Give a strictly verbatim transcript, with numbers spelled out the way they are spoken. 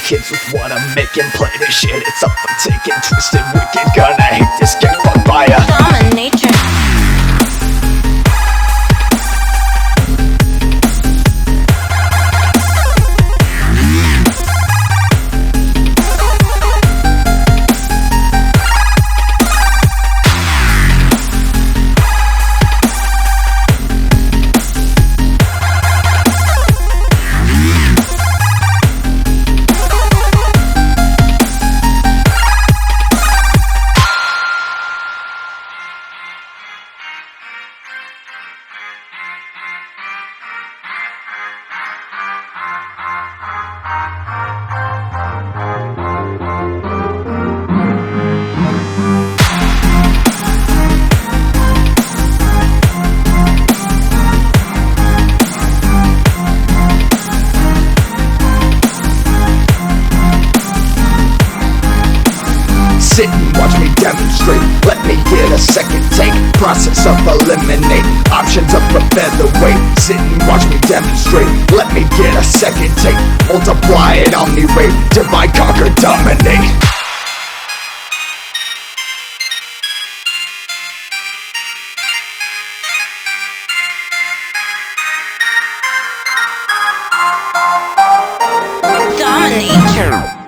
kids with what I'm making. Play this shit, it's up, I'm taking, twisted, wicked. Gonna hate this, get fucked by a dominator. Sit and watch me demonstrate. Let me get a second take. Process of eliminate. Options of prepare the way. Sit and watch me demonstrate. Let me get a second take. Multiply it on the rate. Divide, conquer, dominate. Dominator.